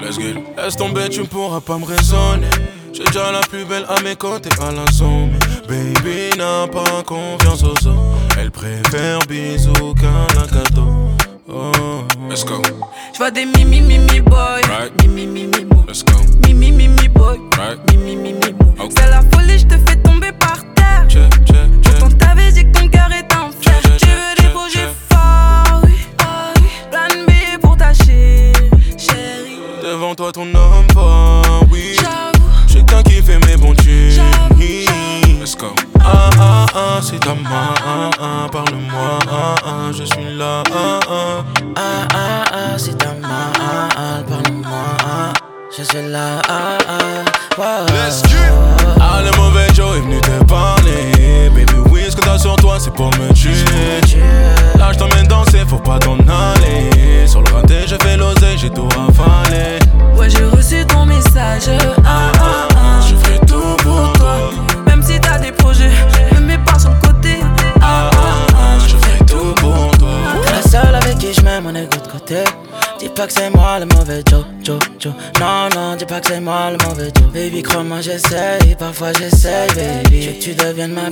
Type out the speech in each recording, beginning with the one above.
Let's get it. Laisse tomber, tu ne pourras pas me raisonner. J'ai déjà la plus belle à mes côtés à l'insomnie. Baby n'a pas confiance aux autres. Elle préfère bisous qu'un cadeau. Oh. Let's go. J'vois des mimi boy. Right. Mimi boy. Let's go. Mimi boy. Right. Mimi boy. Okay. C'est la folie, j'te fais tomber par terre. Check. Pourtant t'avais dit que ton cœur est en fer. Tu veux des projets forts, oui. Plan B pour ta chérie. Devant toi ton homme fort, oui. J'avoue. J'ai qu'un qui fait mes bons tunes. J'avoue. Let's go. C'est ta main, parle-moi, je suis là, c'est ta main, parle-moi, je suis là, wow. Let's get. Le mauvais Joe est venu te parler. Baby, oui, ce que t'as sur toi, c'est pour me tuer. Là, je t'emmène danser, faut pas t'en aller. Sur le raté, j'ai fait l'oseille, j'ai tout rafalé. Ouais, j'ai reçu ton message, Je ferai tout pour toi. Même si t'as des projets, me mets pas sur le côté. Je ferai tout pour toi. T'es la seule avec qui je mets mon ego de côté. Dis pas que c'est moi le mauvais Joe. Non, dis pas que c'est moi le mauvais Joe. Baby, crois-moi, j'essaye, parfois j'essaye, baby. Je veux que tu deviennes ma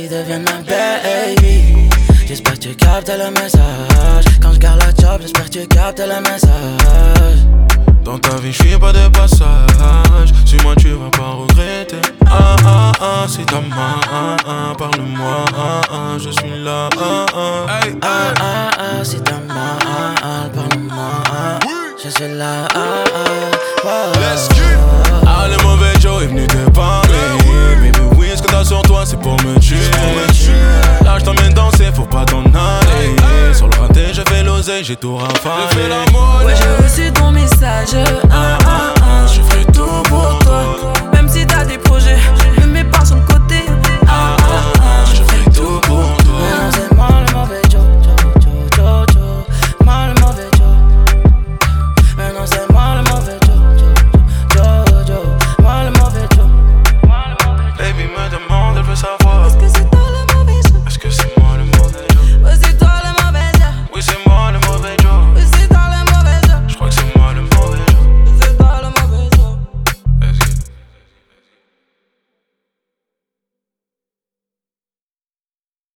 baby. J'espère que tu captes le message. Quand je garde la job, j'espère que tu captes le message. Dans ta vie, je suis pas de passage. Suis-moi, tu vas pas regretter. C'est ta main, parle-moi, je suis là. C'est ta main, parle-moi, je suis là, wow. Let's get. Le mauvais Joe est venu te parler. Baby, oui, ce que t'as sur toi, c'est pour me tuer. Là, je t'emmène danser, faut pas t'en aller. Sur le raté, je fais l'oseille, j'ai tout rafalé. Ouais, j'ai reçu ton message,